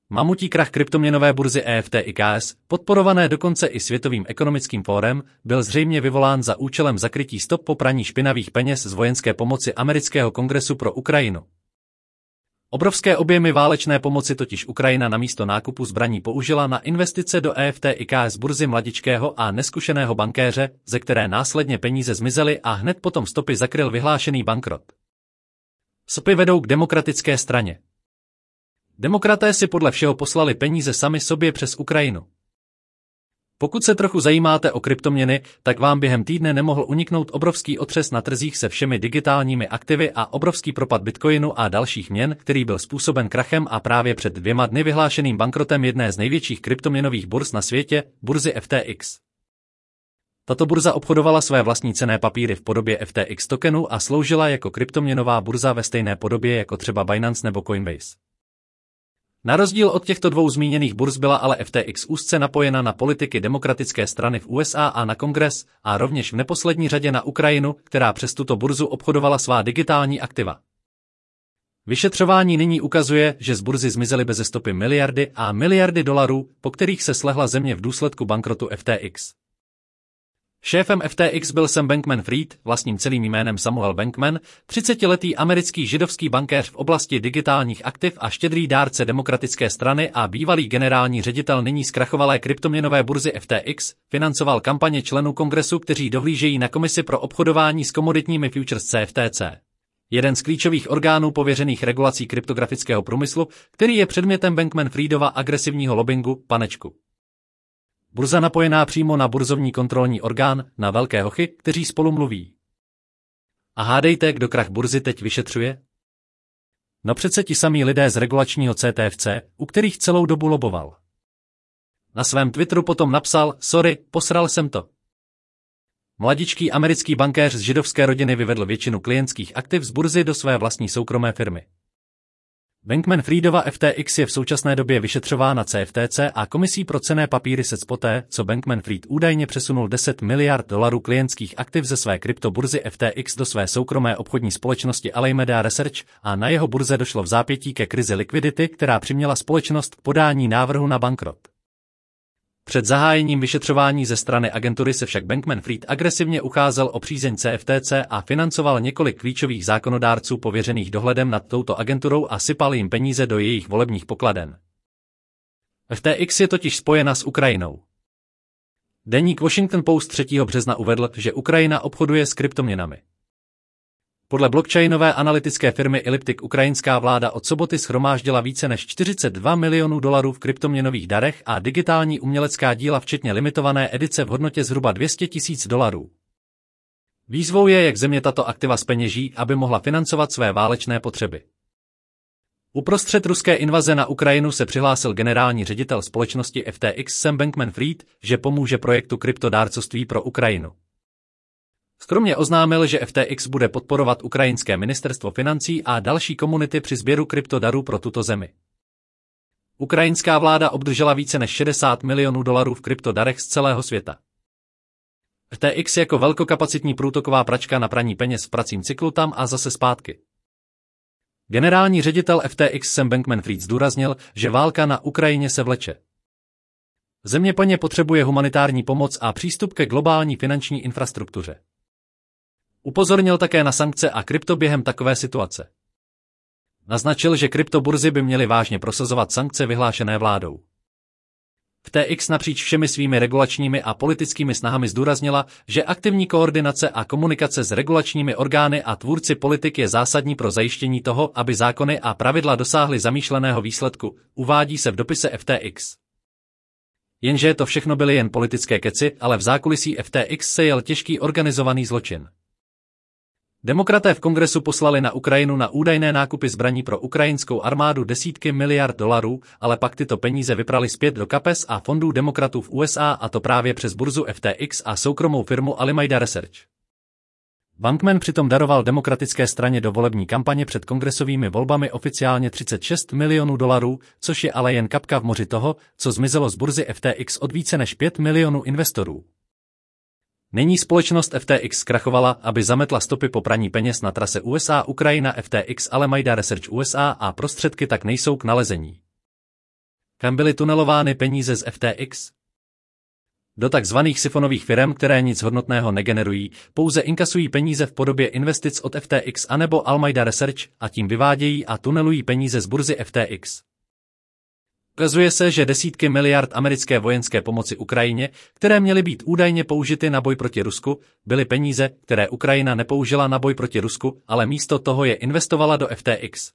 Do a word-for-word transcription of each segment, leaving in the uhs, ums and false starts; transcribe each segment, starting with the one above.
Mamutí krach kryptoměnové burzy E F T X, podporované dokonce i Světovým ekonomickým fórem, byl zřejmě vyvolán za účelem zakrytí stop po praní špinavých peněz z vojenské pomoci amerického kongresu pro Ukrajinu. Obrovské objemy válečné pomoci totiž Ukrajina namísto nákupu zbraní použila na investice do E F T X z burzy mladičkého a neskušeného bankéře, ze které následně peníze zmizely a hned potom stopy zakryl vyhlášený bankrot. Stopy vedou k demokratické straně. Demokraté si podle všeho poslali peníze sami sobě přes Ukrajinu. Pokud se trochu zajímáte o kryptoměny, tak vám během týdne nemohl uniknout obrovský otřes na trzích se všemi digitálními aktivy a obrovský propad bitcoinu a dalších měn, který byl způsoben krachem a právě před dvěma dny vyhlášeným bankrotem jedné z největších kryptoměnových burz na světě, burzy F T X. Tato burza obchodovala své vlastní cenné papíry v podobě F T X tokenů a sloužila jako kryptoměnová burza ve stejné podobě jako třeba Binance nebo Coinbase. Na rozdíl od těchto dvou zmíněných burz byla ale F T X úzce napojena na politiky demokratické strany v U S A a na kongres, a rovněž v neposlední řadě na Ukrajinu, která přes tuto burzu obchodovala svá digitální aktiva. Vyšetřování nyní ukazuje, že z burzy zmizely beze stopy miliardy a miliardy dolarů, po kterých se slehla země v důsledku bankrotu F T X. Šéfem F T X byl Sam Bankman-Fried, vlastním celým jménem Samuel Bankman, třicetiletý americký židovský bankéř v oblasti digitálních aktiv a štědrý dárce demokratické strany a bývalý generální ředitel nyní zkrachovalé kryptoměnové burzy F T X, financoval kampaně členů kongresu, kteří dohlížejí na komisi pro obchodování s komoditními futures C F T C. Jeden z klíčových orgánů pověřených regulací kryptografického průmyslu, který je předmětem Bankman-Friedova agresivního lobbingu, panečku. Burza napojená přímo na burzovní kontrolní orgán, na velké hochy, kteří spolu mluví. A hádejte, kdo krach burzy teď vyšetřuje? No přece ti samí lidé z regulačního C T F C, u kterých celou dobu loboval. Na svém Twitteru potom napsal, sorry, posral jsem to. Mladičký americký bankéř z židovské rodiny vyvedl většinu klientských aktiv z burzy do své vlastní soukromé firmy. Bankman-Friedova F T X je v současné době vyšetřována C F T C a komisí pro cenné papíry S E C poté, co Bankman-Fried údajně přesunul deset miliard dolarů klientských aktiv ze své kryptoburzy F T X do své soukromé obchodní společnosti Alameda Research a na jeho burze došlo v zápětí ke krizi likvidity, která přiměla společnost k podání návrhu na bankrot. Před zahájením vyšetřování ze strany agentury se však Bankman-Fried agresivně ucházel o přízeň C F T C a financoval několik klíčových zákonodárců pověřených dohledem nad touto agenturou a sypal jim peníze do jejich volebních pokladen. F T X je totiž spojena s Ukrajinou. Deník Washington Post třetího března uvedl, že Ukrajina obchoduje s kryptoměnami. Podle blockchainové analytické firmy Elliptic ukrajinská vláda od soboty shromáždila více než čtyřicet dva milionů dolarů v kryptoměnových darech a digitální umělecká díla včetně limitované edice v hodnotě zhruba dvě stě tisíc dolarů. Výzvou je, jak země tato aktiva zpeněží, aby mohla financovat své válečné potřeby. Uprostřed ruské invaze na Ukrajinu se přihlásil generální ředitel společnosti F T X Sam Bankman-Fried, že pomůže projektu kryptodárcovství pro Ukrajinu. Skromně oznámil, že F T X bude podporovat ukrajinské ministerstvo financí a další komunity při sběru kryptodarů pro tuto zemi. Ukrajinská vláda obdržela více než šedesát milionů dolarů v kryptodarech z celého světa. F T X jako velkokapacitní průtoková pračka na praní peněz v pracím cyklu tam a zase zpátky. Generální ředitel F T X Sam Bankman-Fried zdůraznil, že válka na Ukrajině se vleče. Země plně potřebuje humanitární pomoc a přístup ke globální finanční infrastruktuře. Upozornil také na sankce a krypto během takové situace. Naznačil, že kryptoburzy by měly vážně prosazovat sankce vyhlášené vládou. F T X napříč všemi svými regulačními a politickými snahami zdůraznila, že aktivní koordinace a komunikace s regulačními orgány a tvůrci politik je zásadní pro zajištění toho, aby zákony a pravidla dosáhly zamýšleného výsledku, uvádí se v dopise F T X. Jenže to všechno byly jen politické keci, ale v zákulisí F T X se jel těžký organizovaný zločin. Demokraté v kongresu poslali na Ukrajinu na údajné nákupy zbraní pro ukrajinskou armádu desítky miliard dolarů, ale pak tyto peníze vyprali zpět do kapes a fondů demokratů v U S A, a to právě přes burzu F T X a soukromou firmu Alameda Research. Bankman přitom daroval demokratické straně do volební kampaně před kongresovými volbami oficiálně třicet šest milionů dolarů, což je ale jen kapka v moři toho, co zmizelo z burzy F T X od více než pět milionů investorů. Nyní společnost F T X zkrachovala, aby zametla stopy po praní peněz na trase U S A Ukrajina F T X Alameda Research U S A a prostředky tak nejsou k nalezení. Kam byly tunelovány peníze z F T X? Do takzvaných sifonových firem, které nic hodnotného negenerují, pouze inkasují peníze v podobě investic od F T X anebo Alameda Research a tím vyvádějí a tunelují peníze z burzy F T X. Ukazuje se, že desítky miliard americké vojenské pomoci Ukrajině, které měly být údajně použity na boj proti Rusku, byly peníze, které Ukrajina nepoužila na boj proti Rusku, ale místo toho je investovala do F T X.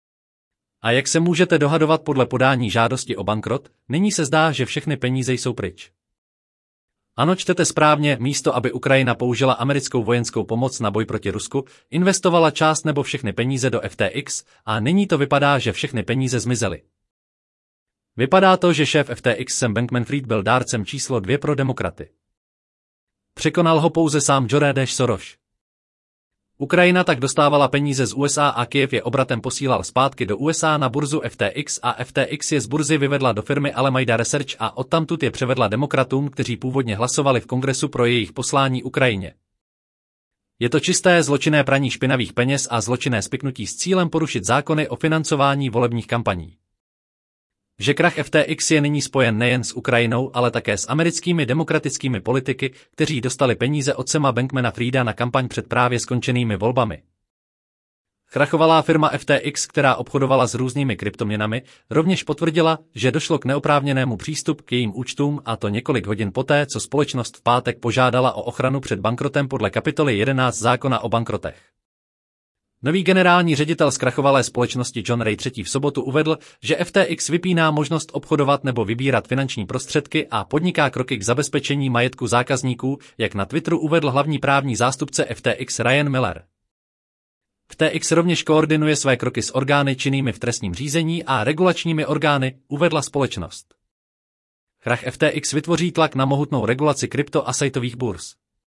A jak se můžete dohadovat podle podání žádosti o bankrot, nyní se zdá, že všechny peníze jsou pryč. Ano, čtete správně, místo aby Ukrajina použila americkou vojenskou pomoc na boj proti Rusku, investovala část nebo všechny peníze do F T X a nyní to vypadá, že všechny peníze zmizely. Vypadá to, že šéf F T X Sam Bankman-Fried byl dárcem číslo dvě pro demokraty. Překonal ho pouze sám George Soros. Ukrajina tak dostávala peníze z U S A a Kyjev je obratem posílal zpátky do U S A na burzu F T X a F T X je z burzy vyvedla do firmy Alameda Research a odtamtud je převedla demokratům, kteří původně hlasovali v kongresu pro jejich poslání Ukrajině. Je to čisté zločinné praní špinavých peněz a zločinné spiknutí s cílem porušit zákony o financování volebních kampaní. Že krach F T X je nyní spojen nejen s Ukrajinou, ale také s americkými demokratickými politiky, kteří dostali peníze od Sama Bankmana-Frieda na kampaň před právě skončenými volbami. Krachovalá firma F T X, která obchodovala s různými kryptoměnami, rovněž potvrdila, že došlo k neoprávněnému přístupu k jejím účtům a to několik hodin poté, co společnost v pátek požádala o ochranu před bankrotem podle kapitoly jedenáct zákona o bankrotech. Nový generální ředitel zkrachovalé společnosti John Ray třetí v sobotu uvedl, že F T X vypíná možnost obchodovat nebo vybírat finanční prostředky a podniká kroky k zabezpečení majetku zákazníků, jak na Twitteru uvedl hlavní právní zástupce F T X Ryan Miller. F T X rovněž koordinuje své kroky s orgány činnými v trestním řízení a regulačními orgány, uvedla společnost. Krach F T X vytvoří tlak na mohutnou regulaci krypto a sajtových burz.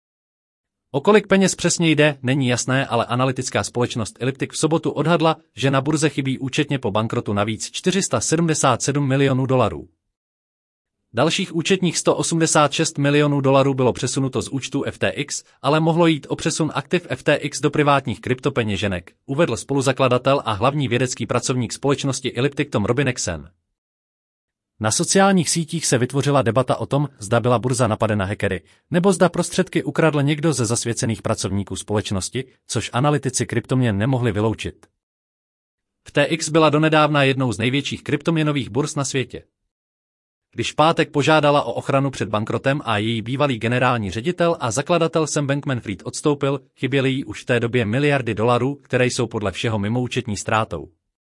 O kolik peněz přesně jde, není jasné, ale analytická společnost Elliptic v sobotu odhadla, že na burze chybí účetně po bankrotu navíc čtyři sta sedmdesát sedm milionů dolarů. Dalších účetních sto osmdesát šest milionů dolarů bylo přesunuto z účtu F T X, ale mohlo jít o přesun aktiv F T X do privátních kryptopeněženek, uvedl spoluzakladatel a hlavní vědecký pracovník společnosti Elliptic Tom Robinson. Na sociálních sítích se vytvořila debata o tom, zda byla burza napadena hackery, nebo zda prostředky ukradl někdo ze zasvěcených pracovníků společnosti, což analytici kryptoměn nemohli vyloučit. F T X byla donedávna jednou z největších kryptoměnových burz na světě. Když v pátek požádala o ochranu před bankrotem a její bývalý generální ředitel a zakladatel Sam Bankman-Fried odstoupil, chyběly jí už v té době miliardy dolarů, které jsou podle všeho mimoúčetní ztrátou.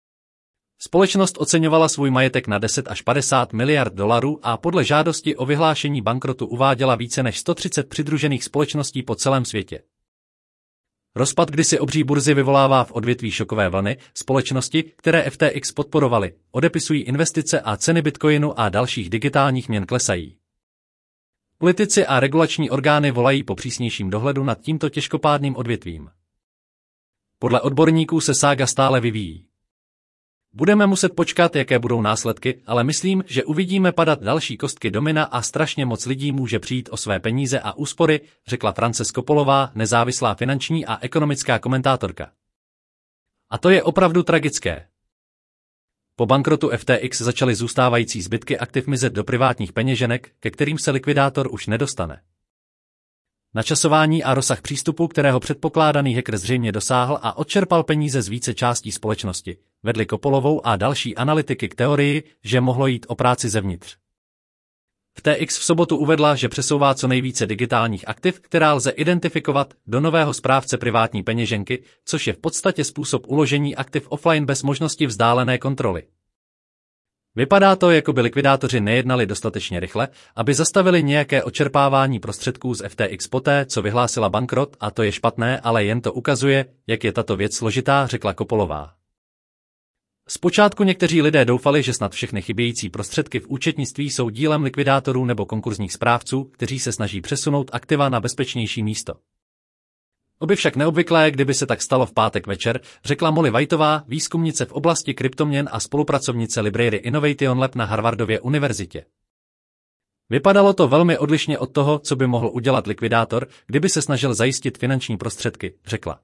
Společnost oceňovala svůj majetek na deset až padesát miliard dolarů a podle žádosti o vyhlášení bankrotu uváděla více než sto třicet přidružených společností po celém světě. Rozpad kdysi obří burzy vyvolává v odvětví šokové vlny, společnosti, které F T X podporovaly, odepisují investice a ceny bitcoinu a dalších digitálních měn klesají. Politici a regulační orgány volají po přísnějším dohledu nad tímto těžkopádným odvětvím. Podle odborníků se sága stále vyvíjí. Budeme muset počkat, jaké budou následky, ale myslím, že uvidíme padat další kostky domina a strašně moc lidí může přijít o své peníze a úspory, řekla Frances Kopolová, nezávislá finanční a ekonomická komentátorka. A to je opravdu tragické. Po bankrotu F T X začaly zůstávající zbytky aktiv mizet do privátních peněženek, ke kterým se likvidátor už nedostane. Načasování a rozsah přístupu, kterého předpokládaný hacker zřejmě dosáhl a odčerpal peníze z více částí společnosti, vedli Kopolovou a další analytiky k teorii, že mohlo jít o práci zevnitř. F T X v sobotu uvedla, že přesouvá co nejvíce digitálních aktiv, která lze identifikovat, do nového správce privátní peněženky, což je v podstatě způsob uložení aktiv offline bez možnosti vzdálené kontroly. Vypadá to, jako by likvidátoři nejednali dostatečně rychle, aby zastavili nějaké odčerpávání prostředků z F T X poté, co vyhlásila bankrot, a to je špatné, ale jen to ukazuje, jak je tato věc složitá, řekla Kopolová. Zpočátku někteří lidé doufali, že snad všechny chybějící prostředky v účetnictví jsou dílem likvidátorů nebo konkurzních správců, kteří se snaží přesunout aktiva na bezpečnější místo. Oby však neobvyklé, kdyby se tak stalo v pátek večer, řekla Molly Whiteová, výzkumnice v oblasti kryptoměn a spolupracovnice Library Innovation Lab na Harvardově univerzitě. Vypadalo to velmi odlišně od toho, co by mohl udělat likvidátor, kdyby se snažil zajistit finanční prostředky, řekla.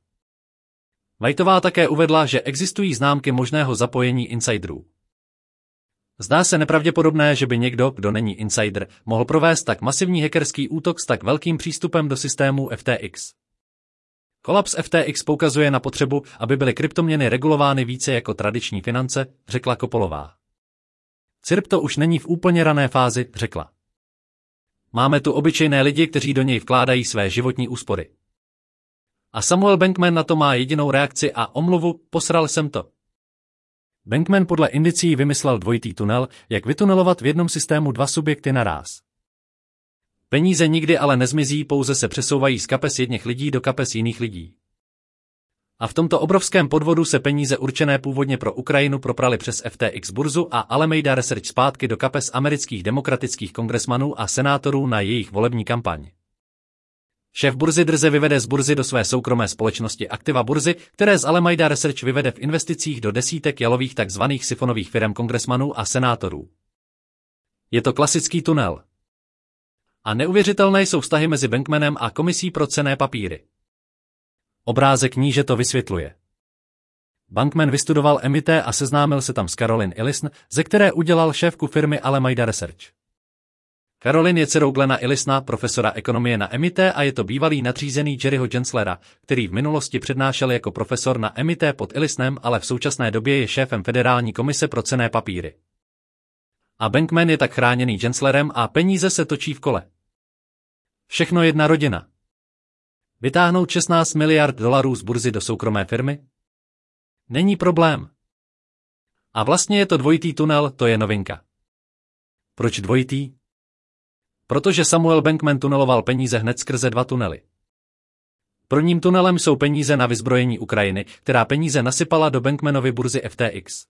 Whiteová také uvedla, že existují známky možného zapojení insiderů. Zdá se nepravděpodobné, že by někdo, kdo není insider, mohl provést tak masivní hackerský útok s tak velkým přístupem do systému F T X. Kolaps F T X poukazuje na potřebu, aby byly kryptoměny regulovány více jako tradiční finance, řekla Kopolová. C I R P to už není v úplně rané fázi, řekla. Máme tu obyčejné lidi, kteří do něj vkládají své životní úspory. A Samuel Bankman na to má jedinou reakci a omluvu, posral jsem to. Bankman podle indicí vymyslel dvojitý tunel, jak vytunelovat v jednom systému dva subjekty naráz. Peníze nikdy ale nezmizí, pouze se přesouvají z kapes jedněch lidí do kapes jiných lidí. A v tomto obrovském podvodu se peníze určené původně pro Ukrajinu propraly přes F T X burzu a Alameda Research zpátky do kapes amerických demokratických kongresmanů a senátorů na jejich volební kampaň. Šéf burzy drze vyvede z burzy do své soukromé společnosti aktiva burzy, které z Alameda Research vyvede v investicích do desítek jalových takzvaných sifonových firem kongresmanů a senátorů. Je to klasický tunel. A neuvěřitelné jsou vztahy mezi Bankmanem a Komisí pro cenné papíry. Obrázek níže to vysvětluje. Bankman vystudoval M I T a seznámil se tam s Caroline Ellison, ze které udělal šéfku firmy Alameda Research. Caroline je dcerou Glena Ellisona, profesora ekonomie na M I T a je to bývalý nadřízený Jerryho Genslera, který v minulosti přednášel jako profesor na M I T pod Ellisonem, ale v současné době je šéfem Federální komise pro cenné papíry. A Bankman je tak chráněný Genslerem a peníze se točí v kole. Všechno jedna rodina. Vytáhnout šestnáct miliard dolarů z burzy do soukromé firmy? Není problém. A vlastně je to dvojitý tunel, to je novinka. Proč dvojitý? Protože Samuel Bankman tuneloval peníze hned skrze dva tunely. Prvním tunelem jsou peníze na vyzbrojení Ukrajiny, která peníze nasypala do Bankmanovy burzy F T X.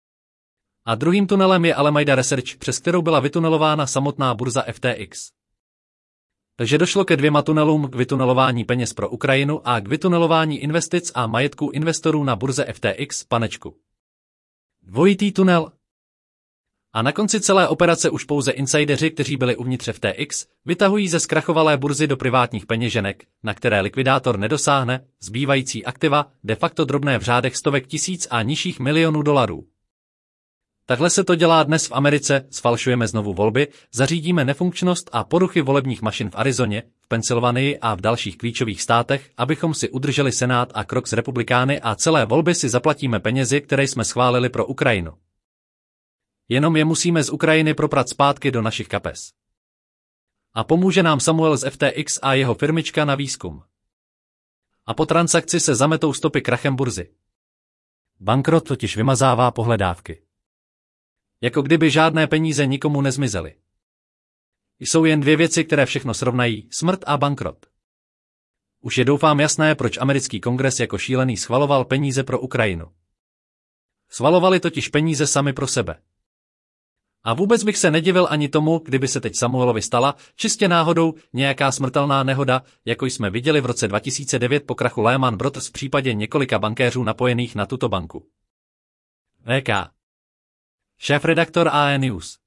A druhým tunelem je Alameda Research, přes kterou byla vytunelována samotná burza F T X. Takže došlo ke dvěma tunelům, k vytunelování peněz pro Ukrajinu a k vytunelování investic a majetku investorů na burze F T X, panečku. Dvojitý tunel. A na konci celé operace už pouze insideři, kteří byli uvnitř F T X, vytahují ze zkrachovalé burzy do privátních peněženek, na které likvidátor nedosáhne, zbývající aktiva, de facto drobné v řádech stovek tisíc a nižších milionů dolarů. Takhle se to dělá dnes v Americe, sfalšujeme znovu volby, zařídíme nefunkčnost a poruchy volebních mašin v Arizoně, v Pensylvánii a v dalších klíčových státech, abychom si udrželi Senát a krok s republikány a celé volby si zaplatíme penězi, které jsme schválili pro Ukrajinu. Jenom je musíme z Ukrajiny proprat zpátky do našich kapes. A pomůže nám Samuel z F T X a jeho firmička na výzkum. A po transakci se zametou stopy krachem burzy. Bankrot totiž vymazává pohledávky. Jako kdyby žádné peníze nikomu nezmizely. Jsou jen dvě věci, které všechno srovnají, smrt a bankrot. Už je doufám jasné, proč americký kongres jako šílený schvaloval peníze pro Ukrajinu. Schvalovali totiž peníze sami pro sebe. A vůbec bych se nedivil ani tomu, kdyby se teď Samuelovi stala, čistě náhodou, nějaká smrtelná nehoda, jako jsme viděli v roce dva tisíce devět po krachu Lehman Brothers v případě několika bankéřů napojených na tuto banku. V K. Šéfredaktor A E News.